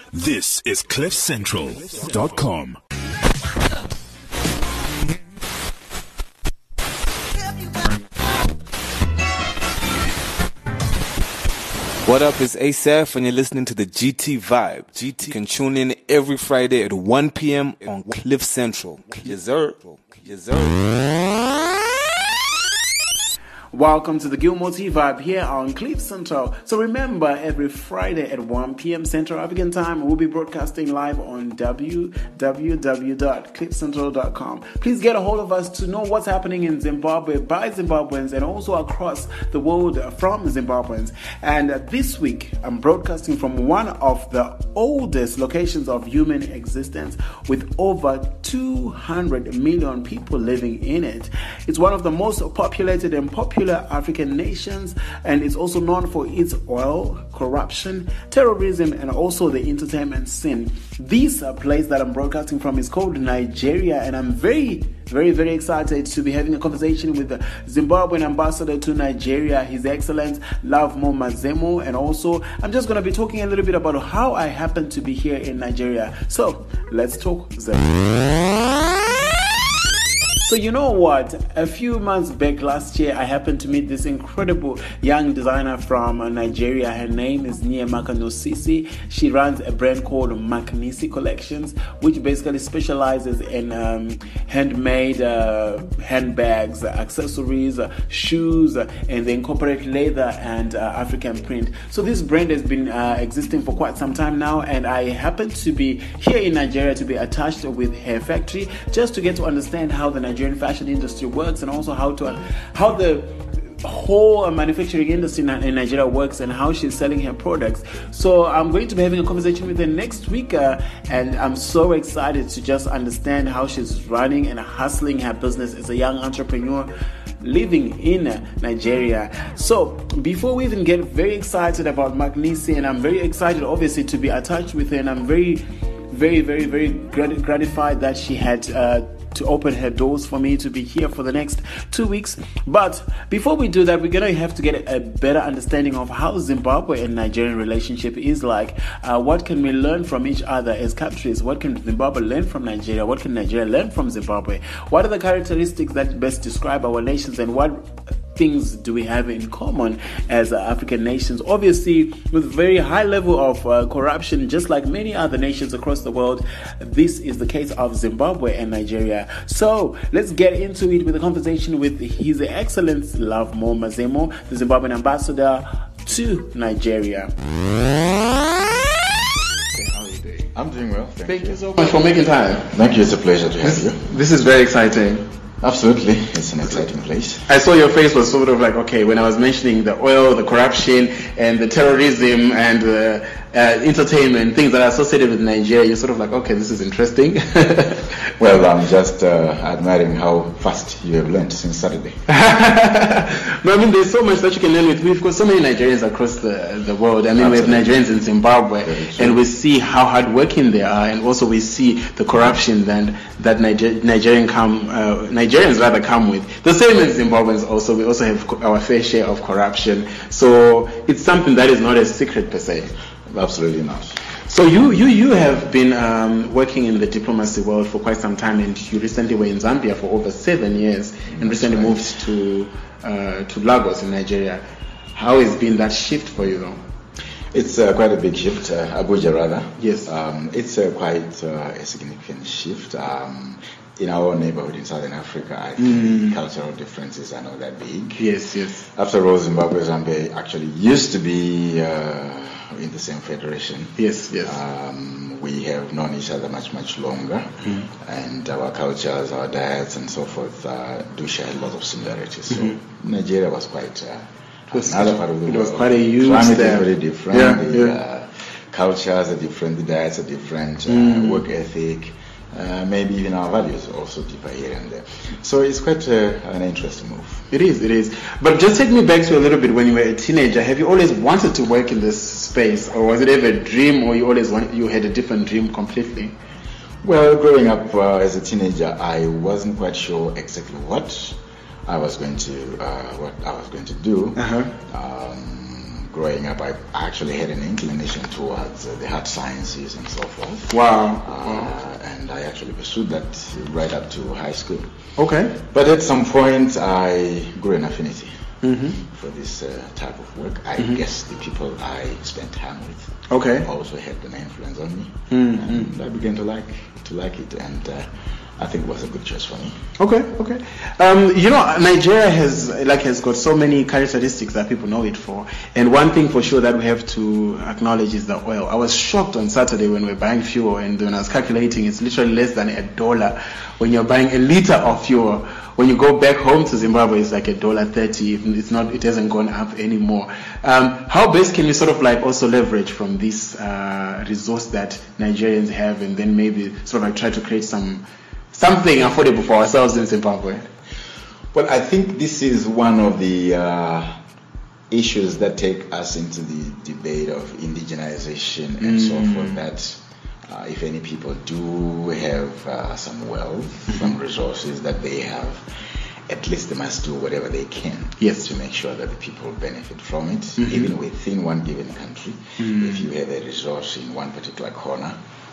This is CliffCentral.com. What up, it's Asaph and you're listening to the GT Vibe. GT can tune in every Friday at 1 p.m. on Cliff Central. Yes, sir. Yes, sir. Welcome to the Gilmore T Vibe here on Cliff Central. So remember, every Friday at 1 p.m. Central African Time, we'll be broadcasting live on www.cliffcentral.com. Please get a hold of us to know what's happening in Zimbabwe by Zimbabweans and also across the world from Zimbabweans. And this week, I'm broadcasting from one of the oldest locations of human existence with over 200 million people living in it. It's one of the most populated and popular African nations, and it's also known for its oil, corruption, terrorism, and also the entertainment scene. This place that I'm broadcasting from is called Nigeria, and I'm very excited to be having a conversation with the Zimbabwean ambassador to Nigeria, His Excellency Lovemore Mazemo, and also I'm just going to be talking a little bit about how I happen to be here in Nigeria. So let's talk Zim. So you know what, a few months back last year, I happened to meet this incredible young designer from Nigeria. Her name is Nyemaka Nosisi. She runs a brand called Maknisi Collections, which basically specializes in handmade handbags, accessories, shoes, and they incorporate leather and African print. So this brand has been existing for quite some time now, and I happen to be here in Nigeria to be attached with her factory just to get to understand how the Nigerian fashion industry works and also how the whole manufacturing industry in Nigeria works and how she's selling her products. So I'm going to be having a conversation with her next week, and I'm so excited to just understand how she's running and hustling her business as a young entrepreneur living in Nigeria. So before we even get very excited about Maknisi, and I'm very excited obviously to be attached with her, and I'm very gratified that she had to open her doors for me to be here for the next 2 weeks. But before we do that, we're going to have to get a better understanding of how Zimbabwe and Nigerian relationship is like. What can we learn from each other as countries? What can Zimbabwe learn from Nigeria? What can Nigeria learn from Zimbabwe? What are the characteristics that best describe our nations, and what things do we have in common as African nations? Obviously, with very high level of corruption, just like many other nations across the world, this is the case of Zimbabwe and Nigeria. So let's get into it with a conversation with His Excellency Lovemore Mazemo, the Zimbabwean ambassador to Nigeria. How are you doing? I'm doing well. Thank you so much for making time. Thank you. It's a pleasure to have you. This is very exciting. Absolutely. It's an exciting place. I saw your face was sort of like, okay, when I was mentioning the oil, the corruption, and the terrorism, and entertainment, things that are associated with Nigeria, you're sort of like, okay, this is interesting. Well, I'm just admiring how fast you have learned since Saturday. No, I mean, there's so much that you can learn with. We've got so many Nigerians across the world. I mean, Absolutely. We have Nigerians in Zimbabwe, and we see how hardworking they are, and also we see the corruption that Nigerians rather come with. The same as Zimbabweans also. We also have our fair share of corruption. So it's something that is not a secret per se. Absolutely not. So you have been working in the diplomacy world for quite some time, and you recently were in Zambia for over 7 years, and recently moved to Lagos in Nigeria. How has been that shift for you, though? It's quite a big shift, Abuja rather. Yes. It's quite a significant shift. In our neighborhood in Southern Africa, I think cultural differences are not that big. Yes. After all, Zimbabwe and Zambia actually used to be in the same federation. Yes. We have known each other much longer, and our cultures, our diets, and so forth do share a lot of similarities. So Nigeria was quite another part of the world. It was quite a huge climate step. is very different. The cultures are different. The diets are different. Work ethic. Maybe even our values also differ here and there. So it's quite an interesting move. It is. But just take me back to a little bit when you were a teenager. Have you always wanted to work in this space, or was it ever a dream, or you had a different dream completely? Well, growing up as a teenager, I wasn't quite sure exactly what I was going to do. growing up, I actually had an inclination towards the hard sciences and so forth. Wow. And I actually pursued that right up to high school. Okay. But at some point, I grew an affinity for this type of work. I guess the people I spent time with also had an influence on me, and I began to like it, and I think it was a good choice for me. Okay. Nigeria has got so many characteristics that people know it for, and one thing for sure that we have to acknowledge is the oil. I was shocked on Saturday when we were buying fuel, and when I was calculating, it's literally less than $1 when you're buying a liter of fuel. When you go back home to Zimbabwe, it's like $1.30. It's not. It hasn't gone up anymore. How best can we sort of like also leverage from this resource that Nigerians have, and then maybe sort of like try to create something affordable for ourselves in Zimbabwe? Well, I think this is one of the issues that take us into the debate of indigenization and so forth, that if any people do have some wealth, some resources that they have, at least they must do whatever they can to make sure that the people benefit from it, even within one given country. If you have a resource in one particular corner,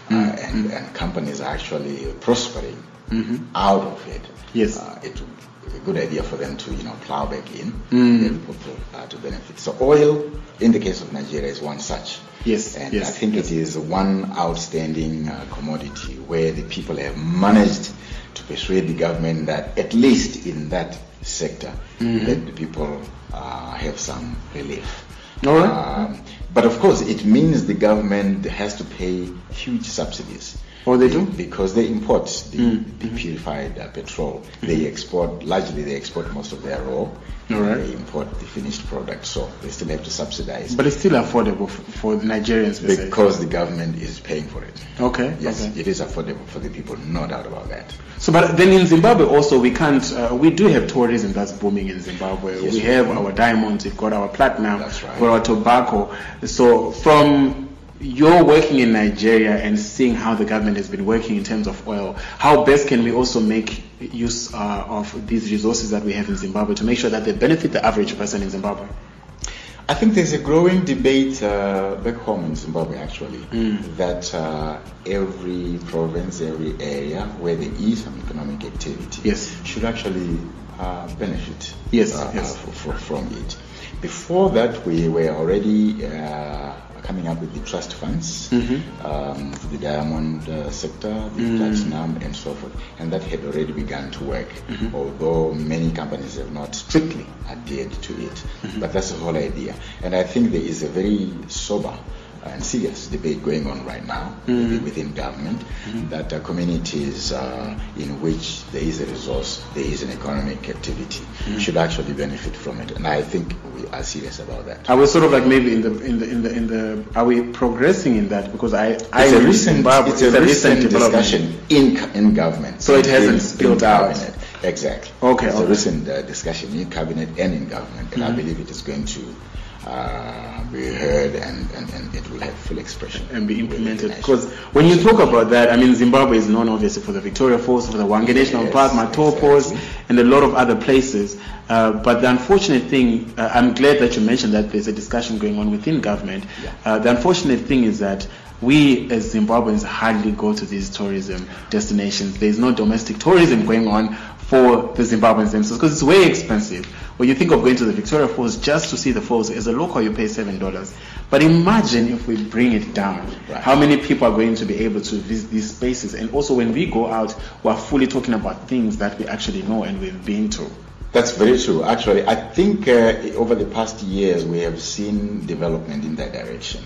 and companies are actually prospering out of it, it would be a good idea for them to plow back in and people to benefit. So oil, in the case of Nigeria, is one such. I think it is one outstanding commodity where the people have managed to persuade the government that at least in that sector, let the people have some relief. All right. But of course, it means the government has to pay huge subsidies. Oh, they do? Because they import the purified petrol. They export most of their raw. They import the finished product, so they still have to subsidize. But it's still affordable for the Nigerians, because the government is paying for it. Okay. Yes, it is affordable for the people, no doubt about that. So, but then in Zimbabwe also, we can't. We do have tourism that's booming in Zimbabwe. Yes, we have our diamonds, we've got our platinum, that's right. we've got our tobacco. So, from you're working in Nigeria and seeing how the government has been working in terms of oil, how best can we also make use of these resources that we have in Zimbabwe to make sure that they benefit the average person in Zimbabwe? I think there's a growing debate back home in Zimbabwe, actually, that every province, every area where there is some economic activity should actually benefit from it. Before that, we were already coming up with the trust funds for the diamond sector, the platinum, and so forth. And that had already begun to work, although many companies have not strictly adhered to it. But that's the whole idea. And I think there is a very sober and serious debate going on right now within government that communities in which there is a resource, there is an economic activity, should actually benefit from it. And I think we are serious about that. Are we sort of like maybe in the are we progressing in that? Because it's a recent discussion in government. So it hasn't spilled out. Exactly. Okay. It's a recent discussion in cabinet and in government, and I believe it is going to be heard and it will have full expression and be implemented. Because when you talk about that, I mean, Zimbabwe is known obviously for the Victoria Falls, for the Hwange National Park, Matopos, and a lot of other places. But the unfortunate thing, I'm glad that you mentioned that there's a discussion going on within government. The unfortunate thing is that we as Zimbabweans hardly go to these tourism destinations. There's no domestic tourism going on for the Zimbabweans themselves because it's way expensive. When you think of going to the Victoria Falls just to see the falls, as a local you pay $7. But imagine if we bring it down, how many people are going to be able to visit these spaces? And also when we go out, we're fully talking about things that we actually know and we've been to. That's very true. Actually, I think over the past years we have seen development in that direction.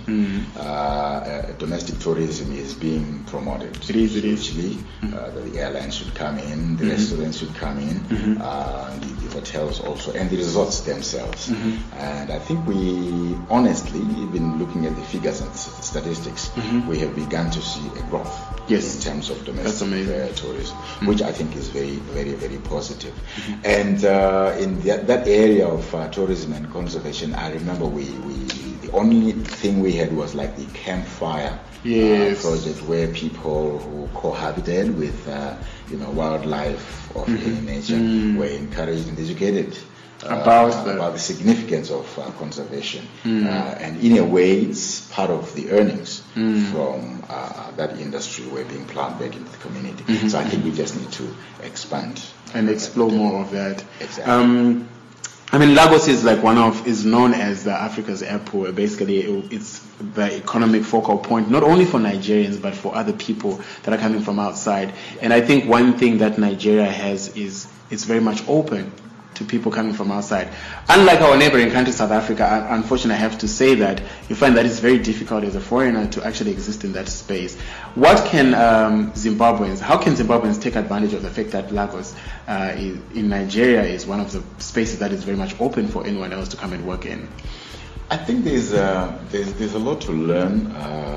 Domestic tourism is being promoted. It is. The airlines should come in, the restaurants should come in, the hotels also, and the resorts themselves. And I think we, honestly, even looking at the figures and statistics, we have begun to see a growth in terms of domestic tourism, which I think is very, very, very positive. And in that area of tourism and conservation, I remember the only thing we had was like the campfire project where people who cohabited with wildlife of any nature were encouraged and educated about the significance of conservation. And in a way, it's part of the earnings from that industry were being plowed back into the community. So I think we just need to expand and explore more of that. Exactly. I mean, Lagos is is known as the Africa's airport. Basically, it's the economic focal point, not only for Nigerians, but for other people that are coming from outside. And I think one thing that Nigeria has is it's very much open to people coming from outside. Unlike our neighboring country, South Africa, unfortunately, I have to say that you find that it's very difficult as a foreigner to actually exist in that space. What can how can Zimbabweans take advantage of the fact that Lagos in Nigeria is one of the spaces that is very much open for anyone else to come and work in? I think there's a lot to learn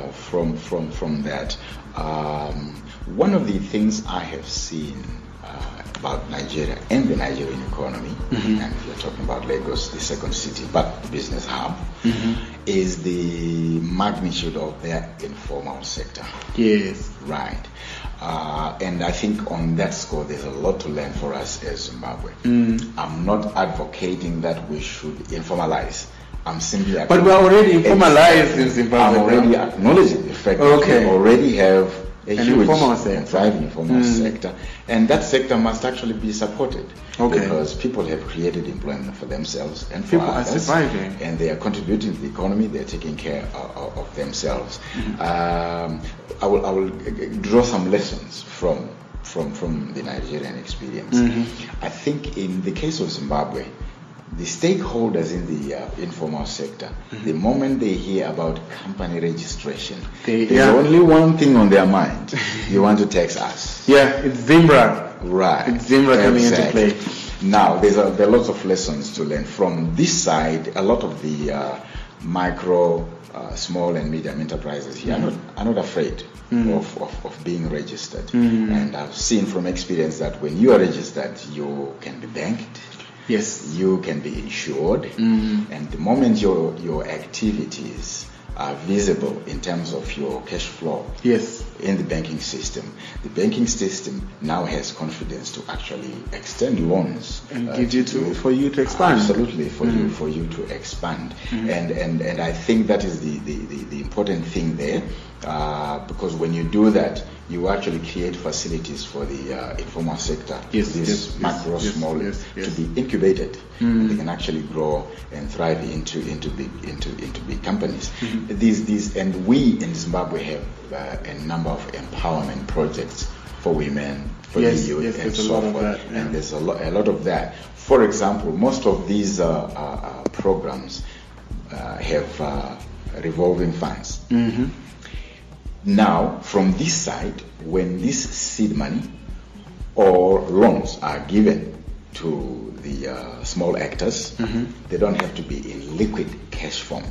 from that. One of the things I have seen about Nigeria and the Nigerian economy, and if you're talking about Lagos, the second city, but business hub, is the magnitude of their informal sector. Yes. Right. And I think on that score, there's a lot to learn for us as Zimbabwe. I'm not advocating that we should informalize. I'm simply but we're already formalized in Zimbabwe. I'm already acknowledging the fact that we already have a huge and thriving informal sector, and that sector must actually be supported because people have created employment for themselves and for people others, are surviving, and they are contributing to the economy. They're taking care of themselves. I will draw some lessons from the Nigerian experience. I think in the case of Zimbabwe, the stakeholders in the informal sector, the moment they hear about company registration, there's only one thing on their mind. You want to tax us. Yeah, it's Zimbra. Right. It's Zimbra coming into play. Now, there are lots of lessons to learn. From this side, a lot of the micro, small and medium enterprises here are not afraid of being registered. And I've seen from experience that when you are registered, you can be banked. Yes. You can be insured, and the moment your activities are visible in terms of your cash flow in the banking system now has confidence to actually extend loans and give you for you to expand. Absolutely, for you to expand, and I think that is the important thing there, because when you do that, you actually create facilities for the informal sector, small, to be incubated. And they can actually grow and thrive into big companies. These and we in Zimbabwe have a number of empowerment projects for women, for the youth, and so forth. And there's a lot of that. For example, most of these programs have revolving funds. Now, from this side, when this seed money or loans are given to the small actors, they don't have to be in liquid cash form.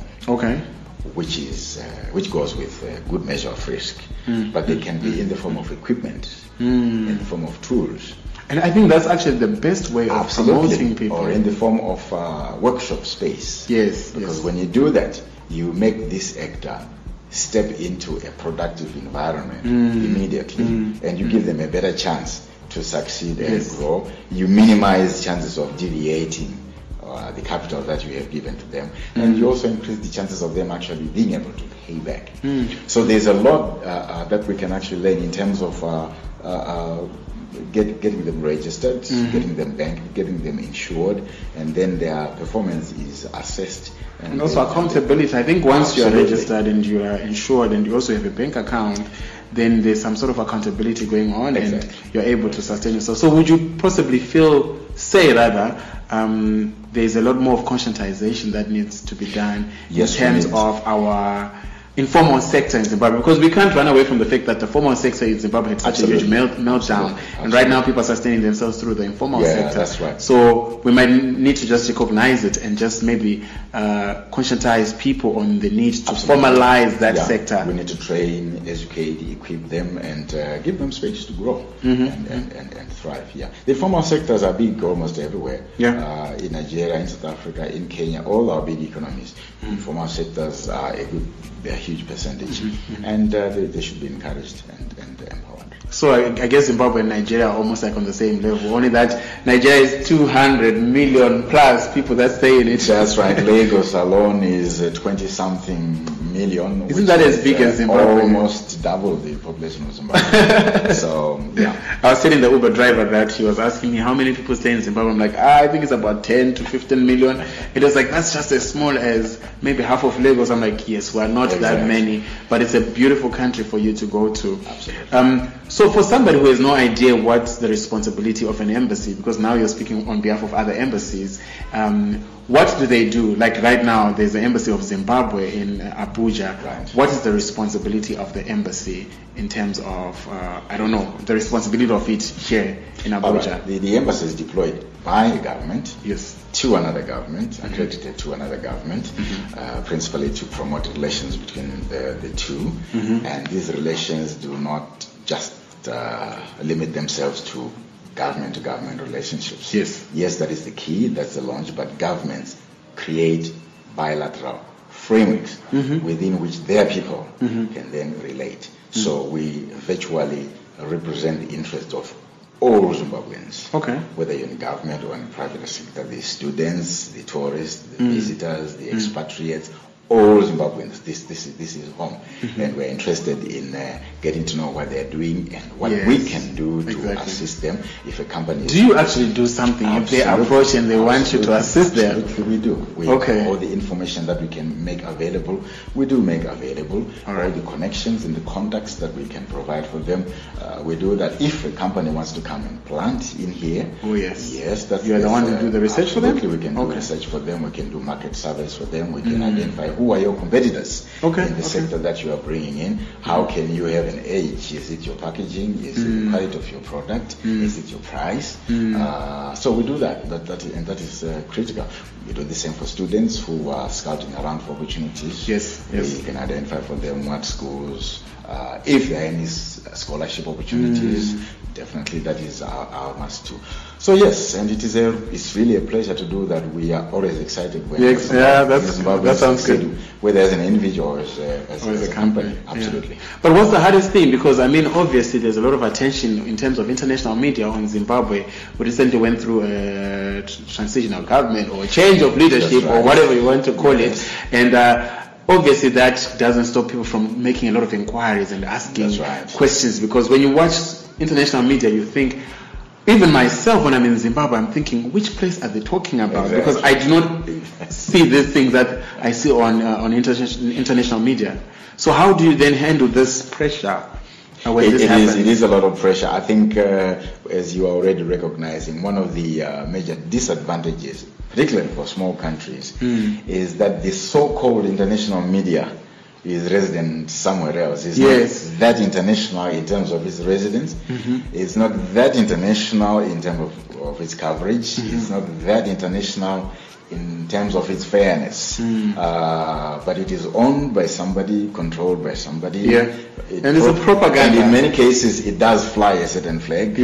Which goes with a good measure of risk, but they can be in the form of equipment, in the form of tools. And I think that's actually the best way of promoting people. Or in the form of workshop space. Because when you do that, you make this actor step into a productive environment immediately, and you give them a better chance to succeed and grow. You minimize chances of deviating the capital that you have given to them, and you also increase the chances of them actually being able to pay back. So there's a lot that we can actually learn in terms of getting them registered, getting them banked, getting them insured, and then their performance is assessed. And also accountability. I think once you are registered and you are insured and you also have a bank account, then there's some sort of accountability going on, and you're able to sustain yourself. So would you possibly there's a lot more of conscientization that needs to be done in terms of our informal sector in Zimbabwe, because we can't run away from the fact that the formal sector in Zimbabwe had such a huge meltdown, and right now people are sustaining themselves through the informal sector. That's right. So we might need to just recognize it and just maybe conscientize people on the need to formalize that sector. We need to train, educate, equip them, and give them space to grow and thrive. The informal sectors are big almost everywhere. In Nigeria, in South Africa, in Kenya, all our big economies, informal sectors are a huge percentage, and they should be encouraged and empowered. So I guess Zimbabwe and Nigeria are almost like on the same level. Only that Nigeria is 200 million plus people that stay in it. That's right. Lagos alone is 20-something million. Isn't that as big as Zimbabwe? Almost double the population of Zimbabwe. So, yeah. I was telling the Uber driver that he was asking me how many people stay in Zimbabwe. I'm like, I think it's about 10 to 15 million. It was like, that's just as small as maybe half of Lagos. I'm like, yes, we are not that many, but it's a beautiful country for you to go to. Absolutely. So for somebody who has no idea what's the responsibility of an embassy, because now you're speaking on behalf of other embassies, what do they do? Like right now, there's the embassy of Zimbabwe in Abuja. Right. What is the responsibility of the embassy in terms of, the responsibility of it here in Abuja? Right. The embassy is deployed by a government. Yes. To another government, accredited to another government, principally to promote relations between the two. And these relations do not just limit themselves to government-to-government relationships. Yes, that is the key, that's the launch, but governments create bilateral frameworks within which their people can then relate. So we virtually represent the interest of all Zimbabweans, whether you're in government or in the private sector, the students, the tourists, the visitors, the expatriates, all Zimbabweans. This is home, and we're interested in getting to know what they're doing and what we can do to assist them. If a company do you actually do something if they approach and they want you to assist them? Absolutely, we do. All the information that we can make available, we do make available. All the connections and the contacts that we can provide for them, we do that. If a company wants to come and plant in here, yes, that's you're the one to do the research for them. We can do research for them. We can do market surveys for them. We can identify who are your competitors in the sector that you are bringing in. How can you have an edge? Is it your packaging? Is it the quality of your product? Is it your price? So we do that. That is critical. We do the same for students who are scouting around for opportunities. We can identify for them what schools, if there are any scholarship opportunities. Definitely, that is our must too. So yes, and it's really a pleasure to do that. We are always excited when that sounds good. Whether as an individual or as a company. Absolutely. But what's the hardest thing? Because I mean, obviously, there's a lot of attention in terms of international media on Zimbabwe. We recently went through a transitional government or a change of leadership or whatever you want to call it, and obviously that doesn't stop people from making a lot of inquiries and asking questions, because when you watch international media, you think, even myself when I'm in Zimbabwe, I'm thinking, which place are they talking about? Because I do not see these things that I see on international media. So how do you then handle this pressure? It is a lot of pressure. I think, as you are already recognizing, one of the major disadvantages, particularly for small countries, is that the so-called international media is resident somewhere else. It's not that international in terms of its residence. It's not that international in terms of its coverage. It's not that international in terms of its fairness. But it is owned by somebody, controlled by somebody. And it's a propaganda. And in many cases, it does fly a certain flag.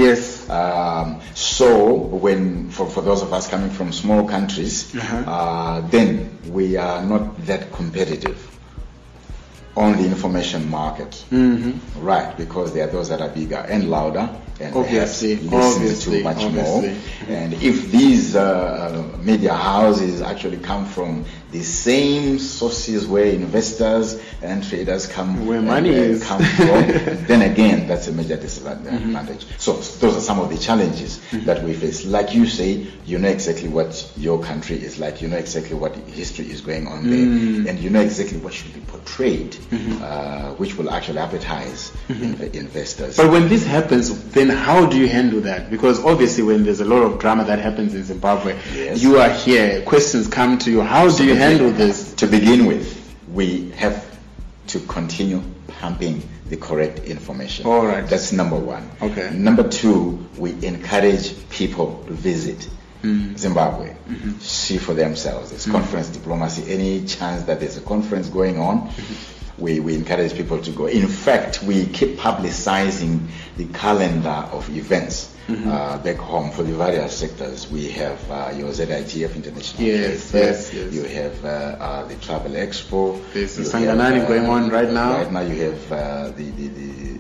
So when, for those of us coming from small countries, then we are not that competitive on the information market, right? Because there are those that are bigger and louder and obviously to much more. And if these media houses actually come from the same sources where investors and traders come, where money is come from, then again, that's a major disadvantage. So those are some of the challenges that we face. Like you say, you know exactly what your country is like. You know exactly what history is going on there, and you know exactly what should be portrayed, which will actually appetize investors. But when this happens, then how do you handle that? Because obviously, when there's a lot of drama that happens in Zimbabwe, you are here, questions come to you. How do you handle this? To begin with, we have to continue pumping the correct information. All right. That's number one. Okay. Number two, we encourage people to visit Zimbabwe, see for themselves. It's conference diplomacy. Any chance that there's a conference going on, we encourage people to go. In fact, we keep publicizing the calendar of events back home for the various sectors. We have your ZITF International Yes. You have the Travel Expo. There's the Sanganani going on right now. Right now you have the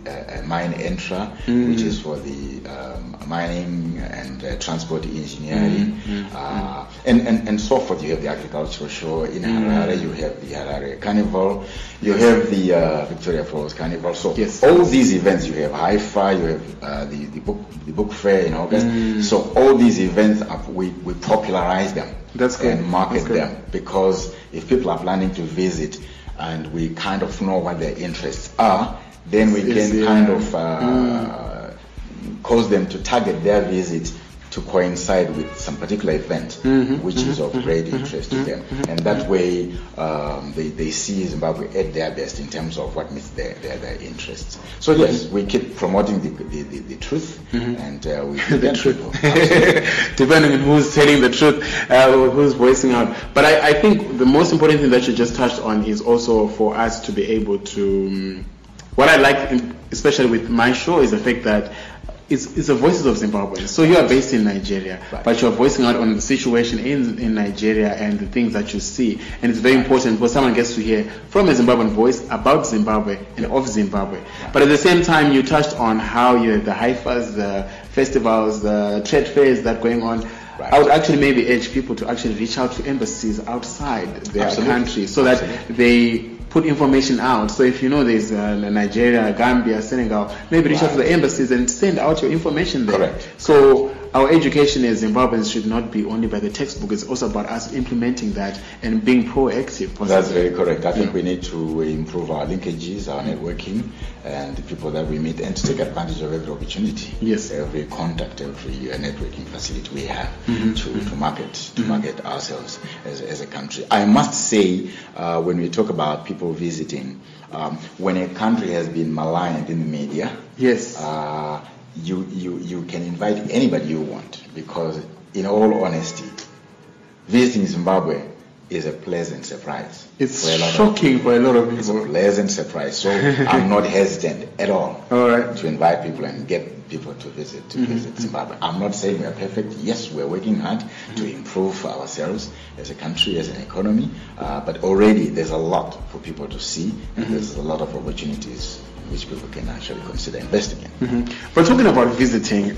Mine Entra, which is for the mining and transport engineering, and so forth. You have the agricultural show in Harare. You have the Harare Carnival. You have the Victoria Falls Carnival. So all these events, you have Haifa, you have the book fair in August. So all these events, we popularize them and market them, because if people are planning to visit and we kind of know what their interests are, then we can kind of cause them to target their visit to coincide with some particular event which is of great interest to them, and that way they see Zimbabwe at their best in terms of what meets their interests. So yes, we keep promoting the truth, and we the truth, depending on who's telling the truth, who's voicing out. But I think the most important thing that you just touched on is also for us to be able to. What I like, especially with my show, is the fact that it's the voices of Zimbabweans. So you are based in Nigeria, but you're voicing out on the situation in Nigeria and the things that you see. And it's very important because someone gets to hear from a Zimbabwean voice about Zimbabwe and of Zimbabwe. But at the same time, you touched on how you have the Haifas, the festivals, the trade fairs that are going on. I would actually maybe urge people to actually reach out to embassies outside their country so that they put information out. So if you know there's Nigeria, Gambia, Senegal, maybe reach out to the embassies and send out your information there. Correct. So our education as Zimbabweans should not be only by the textbook. It's also about us implementing that and being proactive. Possibly. That's very correct. I think we need to improve our linkages, our networking, and the people that we meet, and to take advantage of every opportunity. Yes. Every contact, every networking facility we have to market ourselves as a country. I must say, when we talk about people visiting, when a country has been maligned in the media, you can invite anybody you want, because in all honesty, visiting Zimbabwe is a pleasant surprise. It's shocking for a lot of people. It's a pleasant surprise. So I'm not hesitant at all to invite people and get people to visit Zimbabwe. I'm not saying we're perfect. Yes, we're working hard to improve ourselves as a country, as an economy, but already there's a lot for people to see, and there's a lot of opportunities which people can actually consider investing in. But talking about visiting,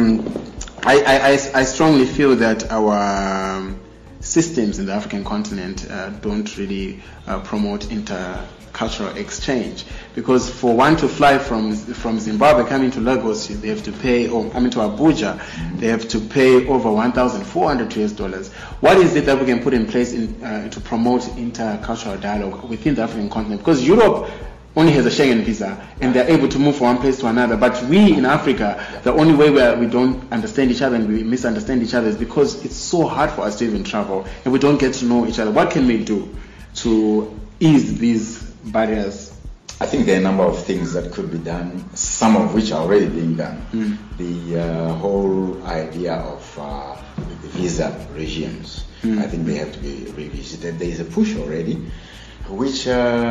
I strongly feel that our systems in the African continent don't really promote intercultural exchange, because for one to fly from Zimbabwe coming to Lagos, they have to pay, or coming to Abuja, they have to pay over $1,400. What is it that we can put in place to promote intercultural dialogue within the African continent? Because Europe only has a Schengen visa, and they're able to move from one place to another. But we in Africa, the only way we don't understand each other and we misunderstand each other is because it's so hard for us to even travel, and we don't get to know each other. What can we do to ease these barriers? I think there are a number of things that could be done, some of which are already being done. The whole idea of the visa regimes, I think they have to be revisited. There is a push already, which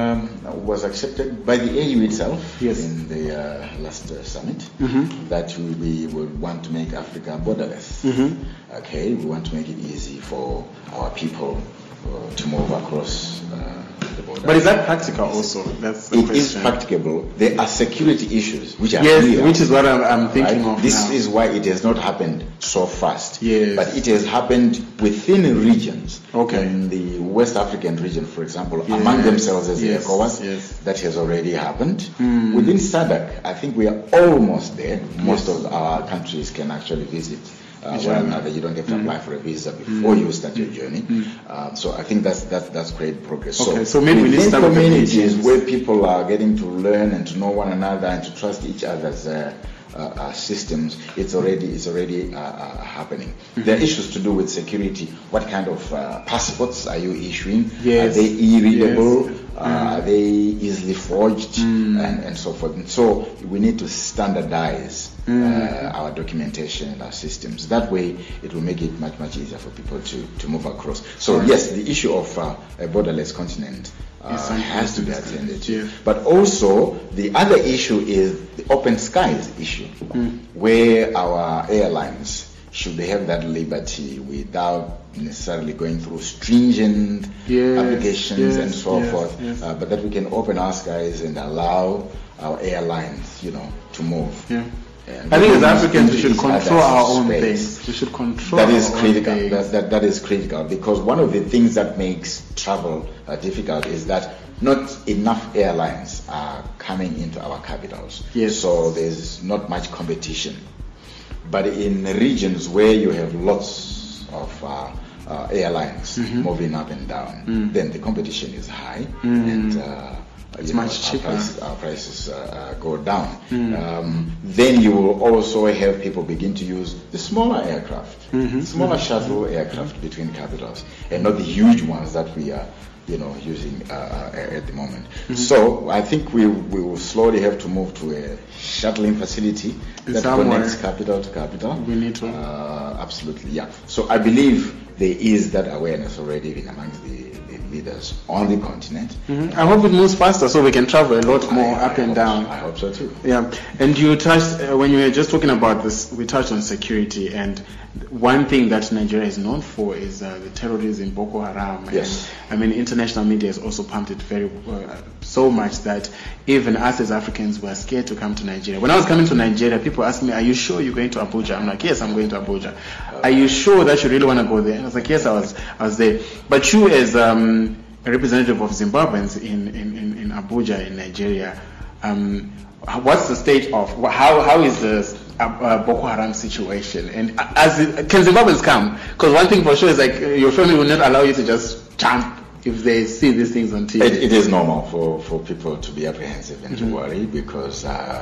was accepted by the AU itself in the last summit, that we would want to make Africa borderless. Okay, we want to make it easy for our people to move across the border. But is that practical also? That's the question. It is practicable. There are security issues which are clear, which is what I'm thinking of This now. is why it has not happened so fast. Yes. But it has happened within regions. Okay. In the West African region, for example, among themselves as ECOWAS, that has already happened. Within SADC, I think we are almost there. Most of our countries can actually visit one another. You don't have to apply for a visa before you start your journey. So I think that's great progress. Okay, so maybe we need within some communities where people are getting to learn and to know one another and to trust each other's systems, it's already happening. There are issues to do with security. What kind of passports are you issuing? Are they e-readable? Are they easily forged? And so forth. And so we need to standardize our documentation and our systems. That way it will make it much easier for people to move across. So yes, the issue of a borderless continent has to be attended to. But also the other issue is the open skies issue, where our airlines, should they have that liberty without necessarily going through stringent applications and so forth, but that we can open our skies and allow our airlines, to move. Yeah. I think as Africans, we should control our own things. We should control that is our critical. own things. That is critical, because one of the things that makes travel difficult is that not enough airlines are coming into our capitals. Yes. So there's not much competition. But in regions where you have lots of airlines moving up and down, then the competition is high, and it's much cheaper. Our prices go down. Then you will also have people begin to use the smaller aircraft, smaller shuttle aircraft between capitals, and not the huge ones that we are using at the moment. So I think we will slowly have to move to a shuttling facility that connects capital to capital. We need to. Absolutely, yeah. So I believe there is that awareness already even amongst the leaders on the continent. I hope it moves faster so we can travel a lot more up and down. I hope so too. Yeah, and you touched, when you were just talking about this, we touched on security, and one thing that Nigeria is known for is the terrorism, Boko Haram. Yes. And, I mean, international media has also pumped it very so much that even us as Africans were scared to come to Nigeria. When I was coming to Nigeria, people asked me, "Are you sure you're going to Abuja?" I'm like, "Yes, I'm going to Abuja." Are you sure that you really want to go there? And I was like, "Yes, I was there." But you, as a representative of Zimbabweans in Abuja, in Nigeria, what's the state of how is the Boko Haram situation? And can Zimbabweans come? Because one thing for sure is like your family will not allow you to just jump if they see these things on TV. It is normal for people to be apprehensive and to worry, because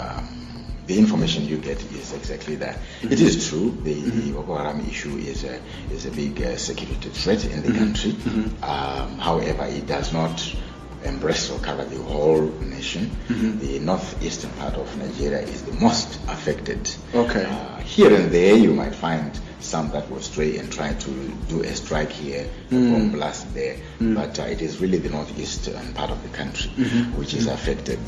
the information you get is exactly that. It is true, the Boko Haram issue is a big security threat in the country. However, it does not embrace or cover the whole nation. The northeastern part of Nigeria is the most affected. Okay. Here and there you might find some that will stray and try to do a strike here, a bomb blast there, but it is really the northeastern part of the country which is affected.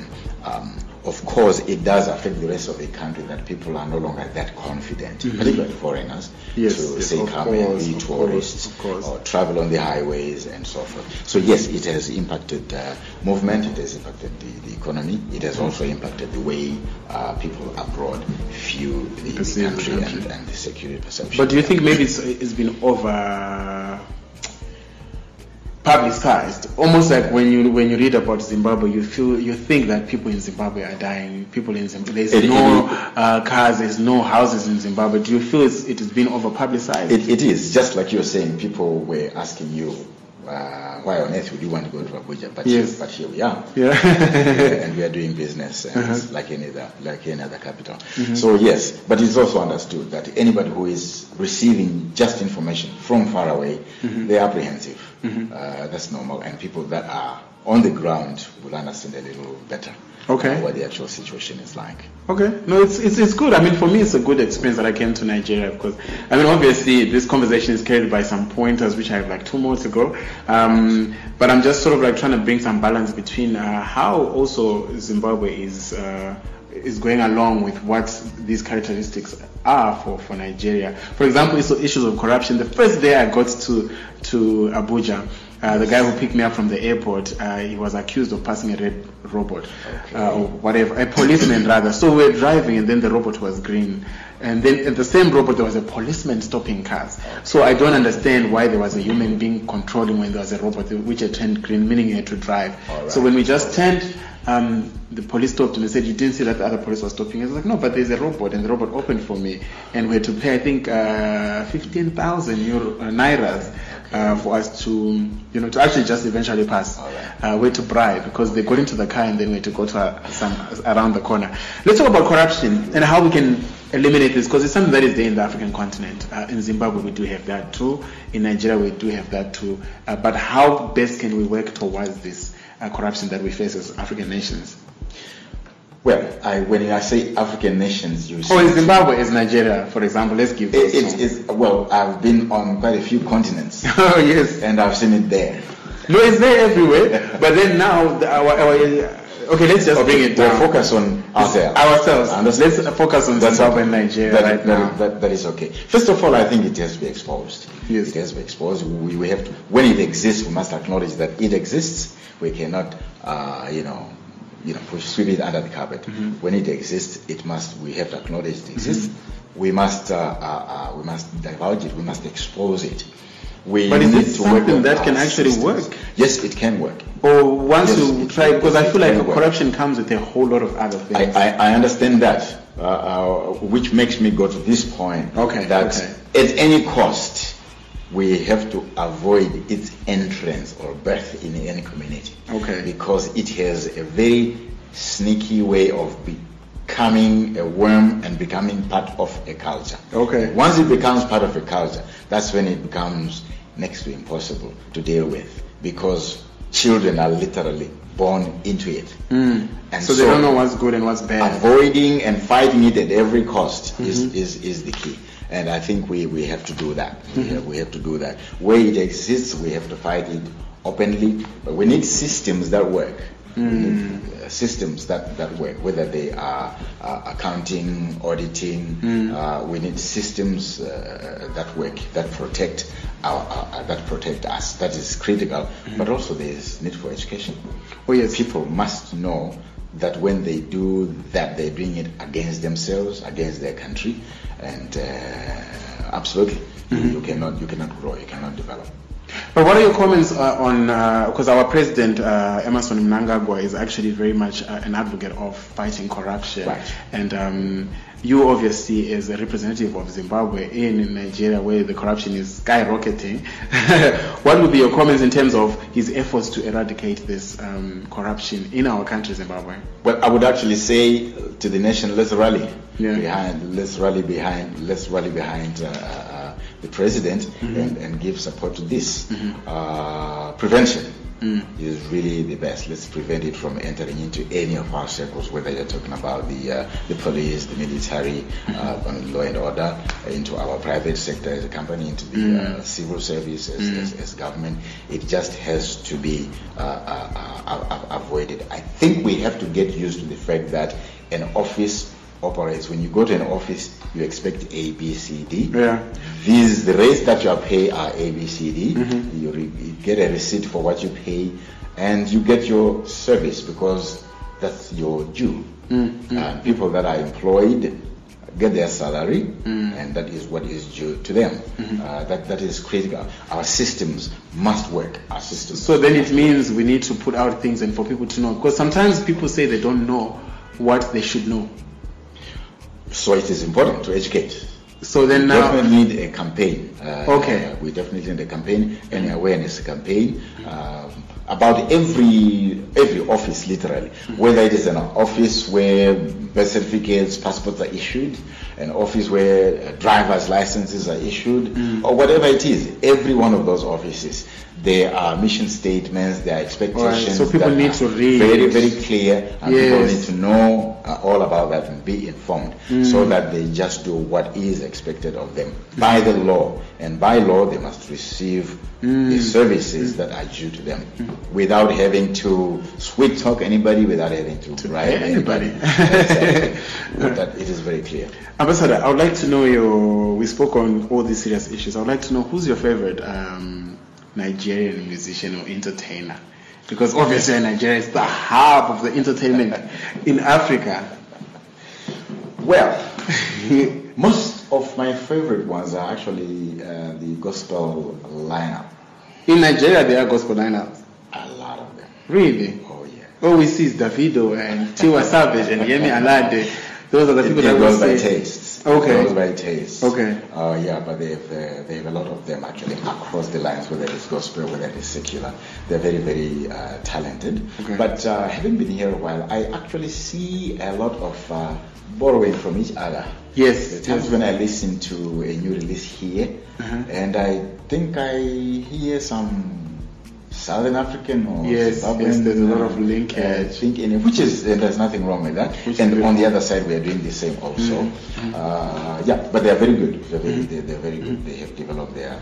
Of course, it does affect the rest of the country, that people are no longer that confident, particularly foreigners, to come and be tourists or travel on the highways and so forth. So yes, it has impacted movement, it has impacted the economy, it has also impacted the way people abroad view the country and the security perception. But do you think maybe it's been over publicized, almost like when you read about Zimbabwe, you think that people in Zimbabwe are dying. People in Zimbabwe, there's no cars, there's no houses in Zimbabwe. Do you feel it has been over publicized? It is, just like you're saying. People were asking you, why on earth would you want to go to Abuja? But here we are, and we are doing business, and it's like any other capital. So yes, but it's also understood that anybody who is receiving just information from far away, they're apprehensive. That's normal, and people that are on the ground will understand a little better what the actual situation is like. Okay, no, it's good. I mean, for me, it's a good experience that I came to Nigeria, because, I mean, obviously, this conversation is carried by some pointers, which I have like 2 more to go. But I'm just sort of like trying to bring some balance between how also Zimbabwe is going along with what these characteristics are for Nigeria. For example, issues of corruption. The first day I got to Abuja, the guy who picked me up from the airport, he was accused of passing a red robot, or whatever, a policeman rather. So we were driving, and then the robot was green. And then at the same robot, there was a policeman stopping cars. So I don't understand why there was a human being controlling when there was a robot which had turned green, meaning you had to drive. So when we just turned, the police stopped and said, "You didn't see that the other police was stopping?" I was like, "No, but there's a robot," and the robot opened for me, and we had to pay, I think, 15,000 nairas for us to actually just eventually pass. We had to bribe, because they got into the car and then we had to go to some around the corner. Let's talk about corruption and how we can eliminate this, because it's something that is there in the African continent. In Zimbabwe, we do have that too. In Nigeria, we do have that too. But how best can we work towards this corruption that we face as African nations? Well, when I say African nations, you see... in Zimbabwe is Nigeria, for example. Let's give well, I've been on quite a few continents. Oh, yes. And I've seen it there. No, it's there everywhere. But then now, okay, let's just bring it down. We'll focus on ourselves. Let's focus on Zimbabwe and Nigeria now. That is okay. First of all, I think it has to be exposed. Yes. It has to be exposed. We have to, when it exists, we must acknowledge that it exists. We cannot, sweep it under the carpet. When it exists, we have to acknowledge it exists. We must divulge it. We must expose it. But is it something that can actually work? Yes, it can work. Or once you try, because I feel like corruption comes with a whole lot of other things. I understand that, which makes me go to this point. At any cost, we have to avoid its entrance or birth in any community. Because it has a very sneaky way of becoming a worm and becoming part of a culture. Once it becomes part of a culture, that's when it becomes next to impossible to deal with, because children are literally born into it. And so they don't know what's good and what's bad. Avoiding and fighting it at every cost is the key. And I think we have to do that. We have to do that. Where it exists, we have to fight it openly. But we need systems that work. Systems that work, whether they are accounting, auditing. We need systems that work, that protect us. That is critical. But also there is need for education. People must know that when they do that, they're doing it against themselves, against their country, and absolutely, you cannot grow, you cannot develop. But what are your comments on, because our president, Emmerson Mnangagwa, is actually very much an advocate of fighting corruption. And you obviously, as a representative of Zimbabwe in Nigeria, where the corruption is skyrocketing, what would be your comments in terms of his efforts to eradicate this corruption in our country, Zimbabwe? Well, I would actually say to the nation, let's rally behind the president and give support to this. Prevention is really the best. Let's prevent it from entering into any of our circles, whether you're talking about the police, the military, law and order, into our private sector as a company, into the civil service as government. It just has to be avoided. I think we have to get used to the fact that an office operates. When you go to an office, you expect A, B, C, D. The rates that you are paid are A, B, C, D. You get a receipt for what you pay, and you get your service because that's your due. People that are employed get their salary, and that is what is due to them. That is critical. Our systems must work. So then it means we need to put out things and for people to know, because sometimes people say they don't know what they should know. So it is important to educate. So then we now definitely need a campaign. We definitely need a campaign, an awareness campaign about every office, literally. Whether it is an office where birth certificates, passports are issued, an office where driver's licenses are issued, or whatever it is. Every one of those offices, there are mission statements, there are expectations. So people need to read. Very, very clear, and people need to know all about that and be informed, so that they just do what is expected of them by the law. And by law, they must receive the services that are due to them, without having to sweet talk anybody, without having to bribe anybody. That it is very clear. Ambassador, I would like to know we spoke on all these serious issues. I would like to know who's your favorite Nigerian musician or entertainer, because obviously Nigeria is the hub of the entertainment in Africa. Well, most of my favorite ones are actually the gospel lineup. In Nigeria, there are gospel lineups. A lot of them. Really? Oh yeah. All we see is Davido and Tiwa Savage and Yemi Alade. Those are the people that goes by taste. Okay. Goes by taste. Okay. But they have a lot of them actually across the lines, whether it's gospel, whether it's secular. They're very, very talented. Okay. But having been here a while, I actually see a lot of borrowing from each other. Yes. There are times when I listen to a new release here, and I think I hear some Southern African or Zimbabwean, there's a lot of linkage. And there's nothing wrong with that. And on the other side, we are doing the same also. But they are very good. They're very good. They have developed their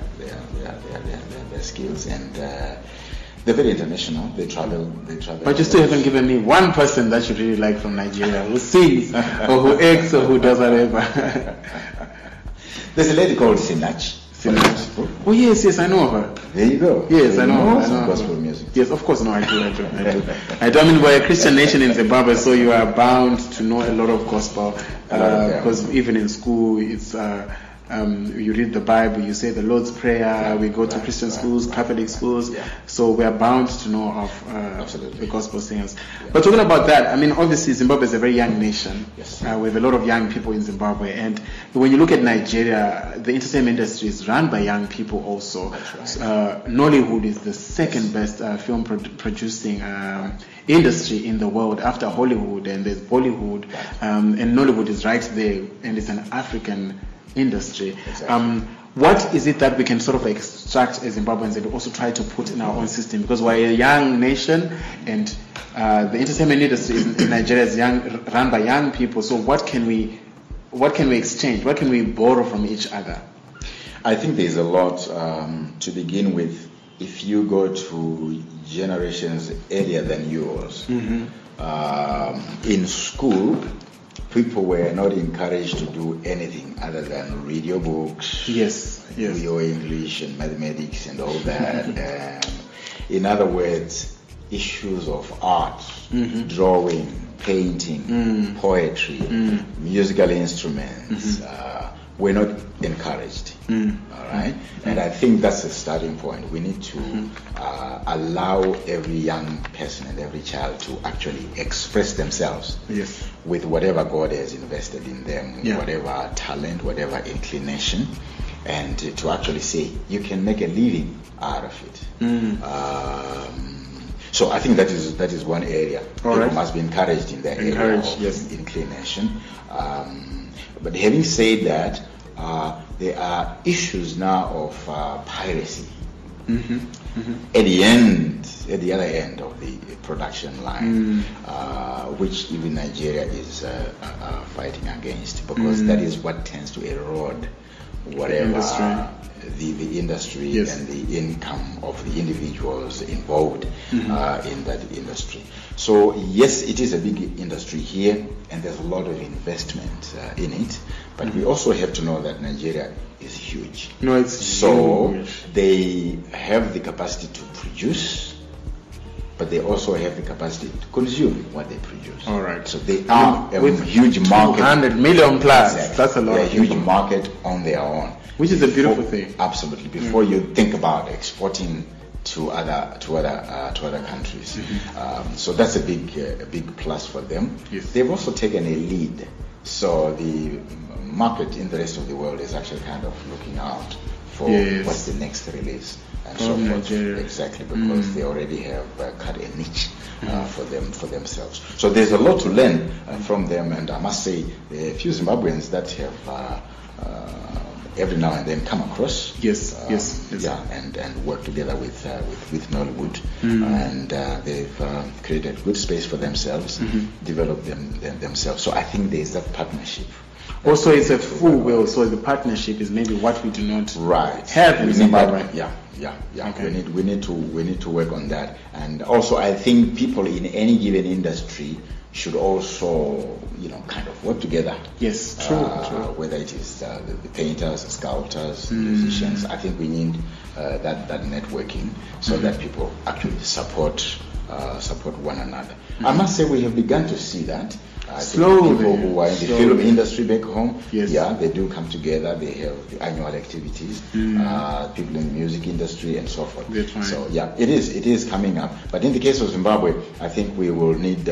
skills, and they're very international. They travel. But you still haven't given me one person that you really like from Nigeria who sings or who acts or who does whatever. There's a lady called Sinach. Oh yes, I know of her. There you go. Yes, so I know. Some gospel music. Yes, of course. No, I do. I mean, we're a Christian nation in Zimbabwe, so you are bound to know a lot of gospel. Because even in school, it's you read the Bible, you say the Lord's Prayer. We go to Christian schools, Catholic schools, so we are bound to know of the gospel singers. But talking about that, I mean, obviously Zimbabwe is a very young nation. Yes. We have a lot of young people in Zimbabwe, and when you look at Nigeria, the entertainment industry is run by young people also. That's right. Nollywood is the second best film producing industry in the world after Hollywood, and there's Bollywood, and Nollywood is right there, and it's an African industry. Exactly. What is it that we can sort of extract as Zimbabweans and also try to put in our own system? Because we're a young nation, and the entertainment industry in Nigeria is run by young people. So what can we exchange? What can we borrow from each other? I think there's a lot to begin with. If you go to generations earlier than yours, in school, people were not encouraged to do anything other than read your books, do your English and mathematics and all that. In other words, issues of art, drawing, painting, poetry, musical instruments were not encouraged. All right, and I think that's a starting point. We need to allow every young person and every child to actually express themselves with whatever God has invested in them, whatever talent, whatever inclination, and to actually say you can make a living out of it. So I think that is one area. People must be encouraged in that area of inclination. But having said that, there are issues now of piracy at the other end of the production line, which even Nigeria is fighting against, because that is what tends to erode whatever the industry and the income of the individuals involved in that industry. So yes, it is a big industry here, and there's a lot of investment in it. But we also have to know that Nigeria is huge. No, it's so huge. They have the capacity to produce, but they also have the capacity to consume what they produce. All right. So they are a huge market. 200 million plus. Exactly. That's a lot. They're a huge market on their own. Which is a beautiful thing. Absolutely. Before you think about exporting to other countries, so that's a big plus for them. Yes. They've also taken a lead. So the market in the rest of the world is actually kind of looking out for what's the next release and so forth. Nigeria. Exactly, because they already have cut a niche for themselves. So there's a lot to learn from them, and I must say, a few Zimbabweans that have every now and then come across, and work together with Nollywood, and they've created good space for themselves, developed themselves. So I think there's that partnership. Also, it's a full will. So the partnership is maybe what we do not have in we Zimbabwe. Need that, Okay. We need to work on that. And also, I think people in any given industry should also, kind of work together. Yes, true. Whether it is the painters, the sculptors, musicians, I think we need that networking so that people actually support one another. I must say we have begun to see that. Slowly. People who are in the film industry back home, yes. They do come together. They have the annual activities. People in the music industry and so forth. Right. So it is coming up. But in the case of Zimbabwe, I think we will need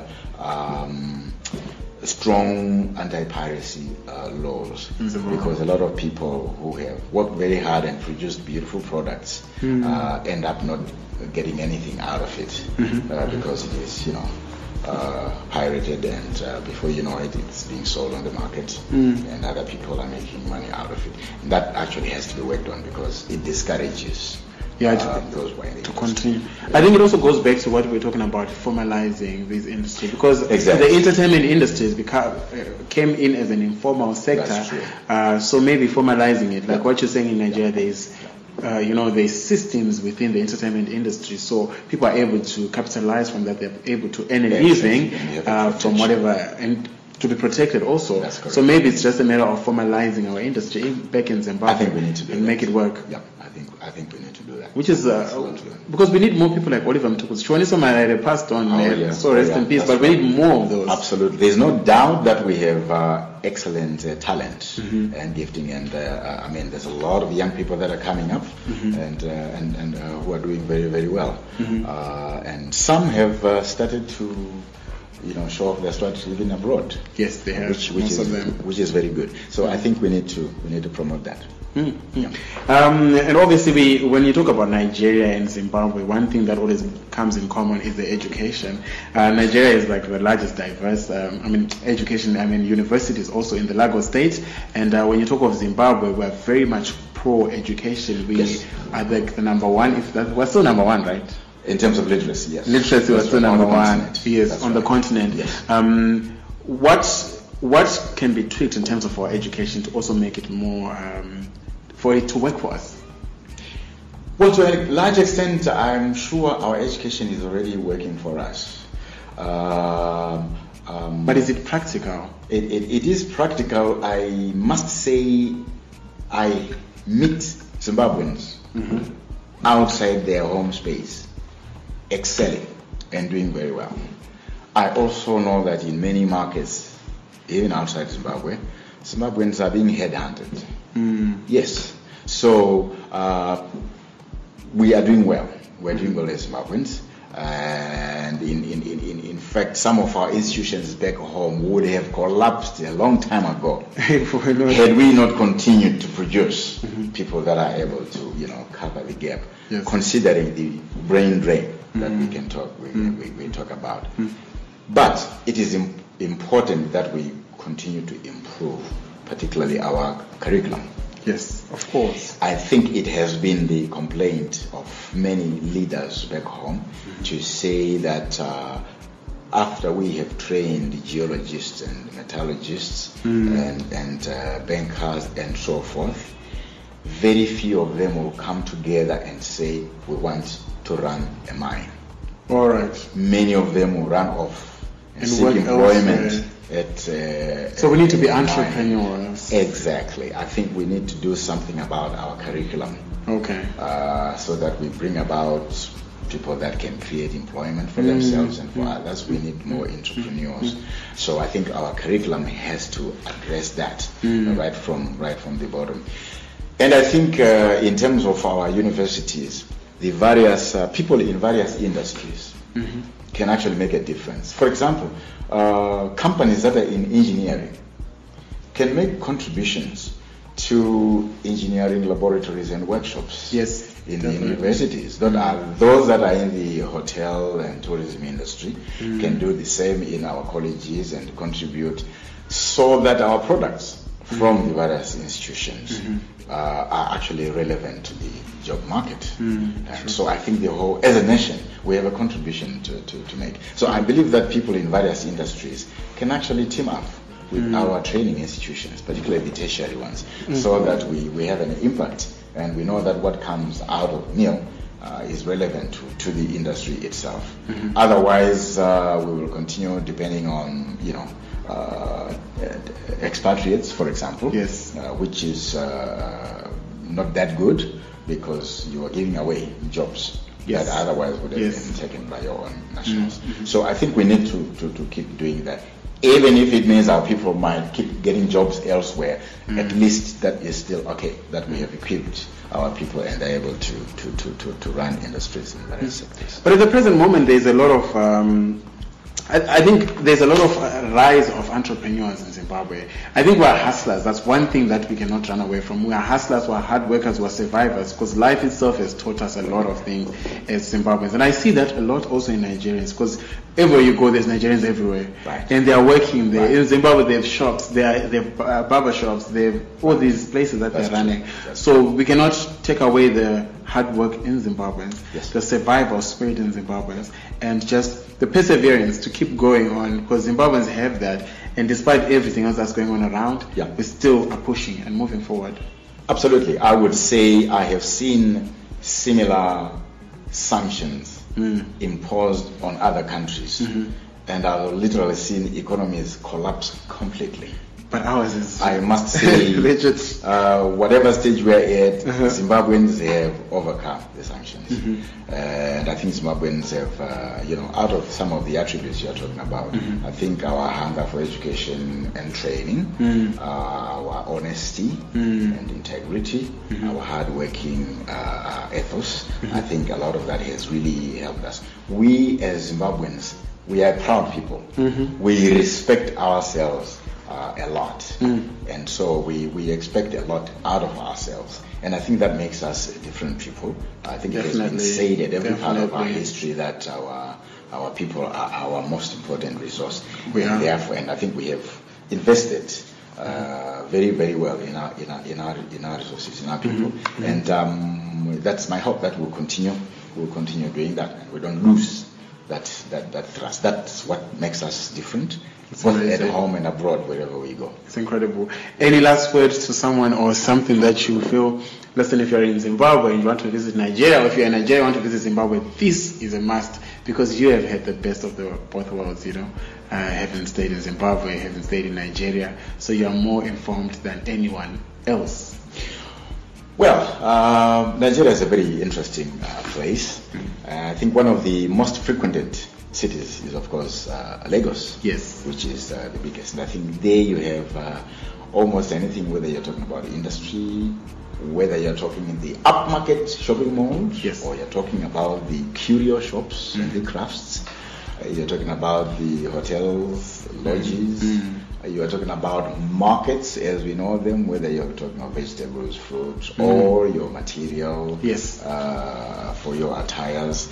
strong anti-piracy laws, because a lot of people who have worked very hard and produced beautiful products end up not getting anything out of it because it is, pirated, and before you know it, it's being sold on the market, and other people are making money out of it. And that actually has to be worked on, because it discourages those who are in the to industry. continue. I think it also goes back to what we were talking about, formalizing this industry, because the entertainment industries came in as an informal sector. That's true. So maybe formalizing it, like what you're saying in Nigeria, there's there's systems within the entertainment industry, so people are able to capitalize from that. They're able to earn a living from whatever. And to be protected also. That's correct. So maybe it's just a matter of formalizing our industry back in Zimbabwe. I think we need to do and that. make it work. Yeah, I think we need to do that. Which is because we need more people like Oliver Mtukudzi. Shwani Somarere passed on, so rest in peace. But we need more of those. Absolutely, there's no doubt that we have excellent talent and gifting, and I mean, there's a lot of young people that are coming up and who are doing very, very well. And some have started to, show off their strategy even abroad. Yes, they have. Which is very good. So I think we need to promote that. Yeah. And obviously, when you talk about Nigeria and Zimbabwe, one thing that always comes in common is the education. Nigeria is like the largest diverse, education, universities also in the Lagos state. And when you talk of Zimbabwe, we're very much pro-education. We are like the number one, we're still number one, right? In terms of literacy, yes. Literacy was still number one. Yes, on the continent. Yes. What can be tweaked in terms of our education to also make it more, for it to work for us? Well, to a large extent, I'm sure our education is already working for us. But is it practical? It is practical. I must say, I meet Zimbabweans outside their home space, excelling and doing very well. I also know that in many markets, even outside Zimbabwe, Zimbabweans are being headhunted. Yes. So we are doing well. We're doing well as Zimbabweans. And in fact, some of our institutions back home would have collapsed a long time ago had we not continued to produce people that are able to, cover the gap, considering the brain drain that we can talk we talk about. But it is important that we continue to improve, particularly our curriculum. Yes, of course. I think it has been the complaint of many leaders back home to say that after we have trained geologists and metallurgists and bankers and so forth, very few of them will come together and say, we want to run a mine. All right. Many of them will run off and seek employment. So we need to be entrepreneurs. Exactly. I think we need to do something about our curriculum. Okay. So that we bring about people that can create employment for themselves and for others. We need more entrepreneurs. So I think our curriculum has to address that right from the bottom. And I think in terms of our universities, the various people in various industries can actually make a difference. For example, companies that are in engineering can make contributions to engineering laboratories and workshops in the universities. Those that are in the hotel and tourism industry can do the same in our colleges and contribute so that our products from the various institutions are actually relevant to the job market. And so I think as a nation, we have a contribution to make. So I believe that people in various industries can actually team up with our training institutions, particularly the tertiary ones, so that we have an impact and we know that what comes out of NIL is relevant to the industry itself. Otherwise, we will continue depending on, expatriates, for example, which is not that good because you are giving away jobs that otherwise would have been taken by your own nationals. So I think we need to keep doing that. Even if it means our people might keep getting jobs elsewhere, at least that is still okay, that we have equipped our people and they're able to run industries in various sectors. But at the present moment, there's a lot of I think there's a lot of rise of entrepreneurs in Zimbabwe. I think we're hustlers. That's one thing that we cannot run away from. We are hustlers, we're hard workers, we're survivors, because life itself has taught us a lot of things as Zimbabweans. And I see that a lot also in Nigerians, because everywhere you go, there's Nigerians everywhere. Right. And they are working there. Right. In Zimbabwe, they have shops, they have barber shops, they have all these places that they're running. So we cannot take away the hard work in Zimbabweans, the survival spirit in Zimbabweans, and just the perseverance to keep going on, because Zimbabweans have that, and despite everything else that's going on around, we still are pushing and moving forward. Absolutely. I would say I have seen similar sanctions imposed on other countries and I've literally seen economies collapse completely. But ours is, I must say, whatever stage we're at, Zimbabweans have overcome the sanctions. And I think Zimbabweans have, out of some of the attributes you're talking about, I think our hunger for education and training, our honesty and integrity, our hard-working ethos, I think a lot of that has really helped us. We as Zimbabweans, we are proud people. We respect ourselves a lot, and so we expect a lot out of ourselves, and I think that makes us different people. I think it has been said at every part of our history that our people are our most important resource, and therefore, and I think we have invested very, very well in our resources, in our people, and that's my hope that we'll continue doing that, and we don't lose that thrust. That's what makes us different, both at home and abroad, wherever we go. It's incredible. Any last words to someone or something that you feel, listen, if you're in Zimbabwe and you want to visit Nigeria, or if you're in Nigeria and want to visit Zimbabwe, this is a must, because you have had the best of both worlds, having stayed in Zimbabwe, having stayed in Nigeria, so you are more informed than anyone else. Well, Nigeria is a very interesting place. I think one of the most frequented cities is, of course, Lagos, yes, which is the biggest. And I think there you have almost anything, whether you're talking about industry, whether you're talking in the upmarket shopping malls, yes, or you're talking about the curio shops and the crafts, you're talking about the hotels, lodges, you are talking about markets as we know them, whether you're talking about vegetables, fruits, or your material, yes, for your attires.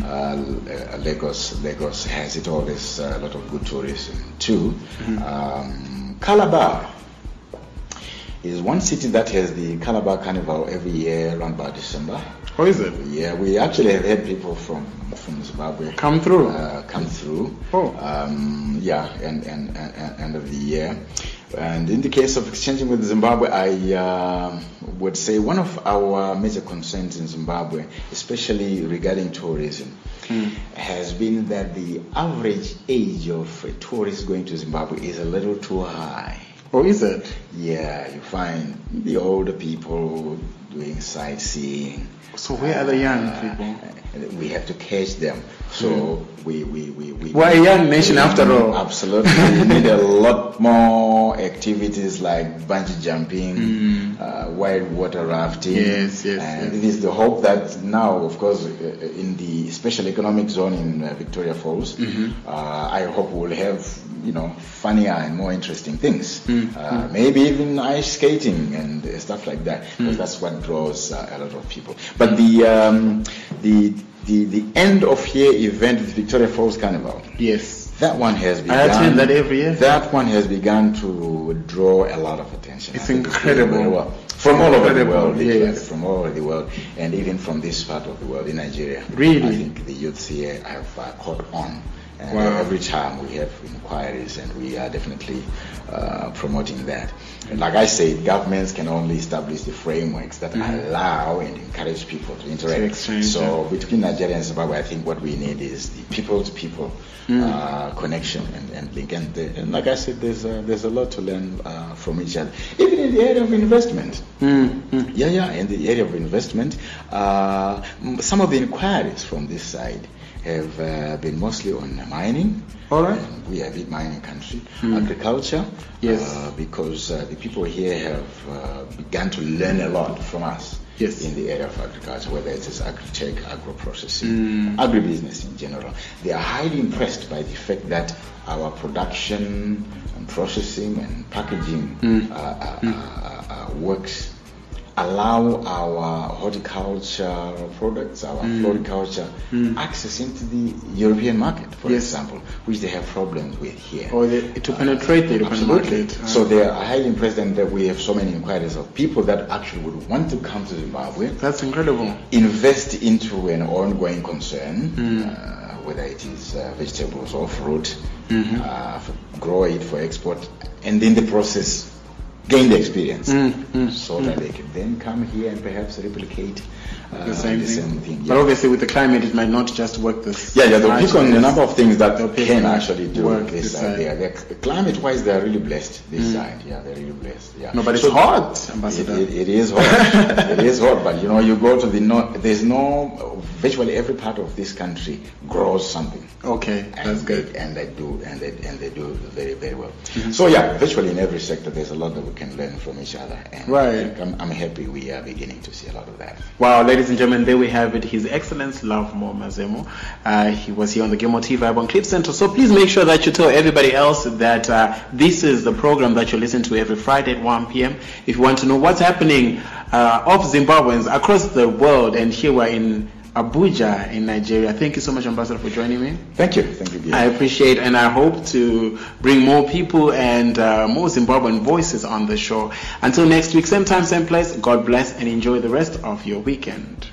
Lagos has it all. There's a lot of good tourism too. Calabar is one city that has the Calabar Carnival every year around about December. How is it? Yeah, we actually have had people from Zimbabwe come through. Oh. End of the year. And in the case of exchanging with Zimbabwe, I would say one of our major concerns in Zimbabwe, especially regarding tourism, has been that the average age of a tourist going to Zimbabwe is a little too high. Oh, is it? Yeah, you find the older people doing sightseeing. So where are the young people? We have to catch them. So we're a young nation after all. Absolutely. We need a lot more activities like bungee jumping, wild water rafting. Yes. And it is the hope that now, of course, in the special economic zone in Victoria Falls, I hope we'll have funnier and more interesting things. Maybe even ice skating and stuff like that, because that's what draws a lot of people. But the end of year event with Victoria Falls Carnival, yes, that one has begun. I attend that every year. That one has begun to draw a lot of attention. It's incredible. From all over the world, yes. From all over the world, and even from this part of the world in Nigeria. Really? I think the youths here have caught on. And every time we have inquiries, and we are definitely promoting that. And like I said, governments can only establish the frameworks that allow and encourage people to interact. So between Nigeria and Zimbabwe, I think what we need is the people-to-people connection and link. And like I said, there's a lot to learn from each other, even in the area of investment. In the area of investment, some of the inquiries from this side have been mostly on mining. All right. We are a big mining country. Agriculture. Yes. Because the people here have begun to learn a lot from us. Yes. In the area of agriculture, whether it is agri-tech, agro-processing, agribusiness in general. They are highly impressed by the fact that our production and processing and packaging works allow our horticulture products, our floriculture, access into the European market, for example, which they have problems with here. Or to penetrate the European market. So they are highly impressed, and that we have so many inquiries of people that actually would want to come to Zimbabwe. That's incredible. Invest into an ongoing concern, whether it is vegetables or fruit, grow it for export, and in the process gain the experience, so that they can then come here and perhaps replicate the same thing. But obviously with the climate, it might not just work this. They'll pick on a number of things that can actually do work this side. Climate-wise, they are really blessed this side. Yeah, they're really blessed. Yeah. No, but it's hot, Ambassador. It is hot. It is hot, but you go to the north, virtually every part of this country grows something. Okay, that's good. And they do very, very well. Mm-hmm. So virtually in every sector, there's a lot that we can learn from each other. And right. I'm happy we are beginning to see a lot of that. Wow, ladies and gentlemen, there we have it. His Excellency Lovemore Mazemo. He was here on the Gilmore T Vibe on Cliff Central. So please make sure that you tell everybody else that this is the program that you listen to every Friday at 1 p.m. If you want to know what's happening of Zimbabweans across the world, and here we're in Abuja in Nigeria. Thank you so much, Ambassador, for joining me. Thank you. Thank you. I appreciate, and I hope to bring more people and more Zimbabwean voices on the show. Until next week, same time, same place. God bless and enjoy the rest of your weekend.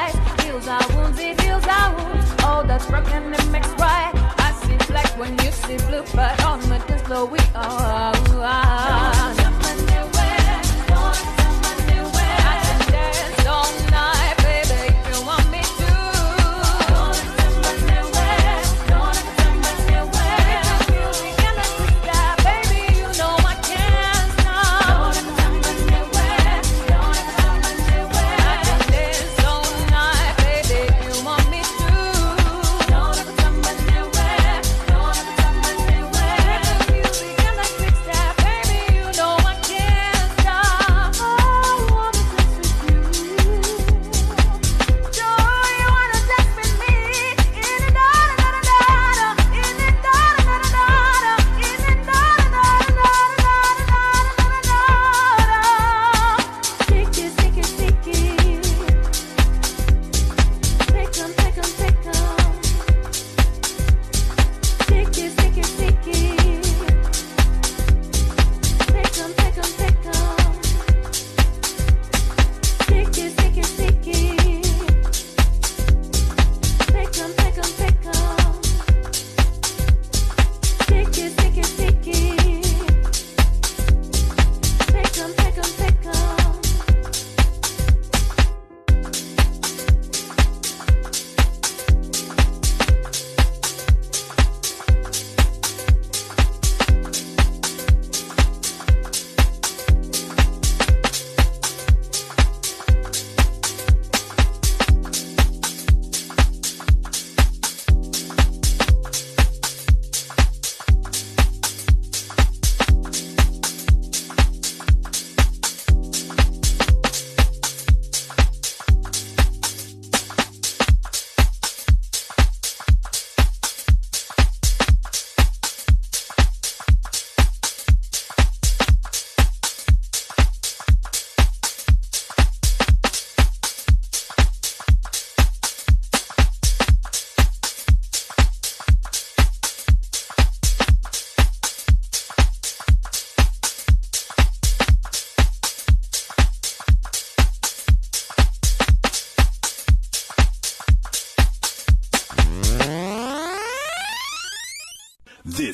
Heals our wounds, all that's broken and makes right. I see black when you see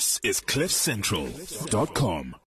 This is CliffCentral.com.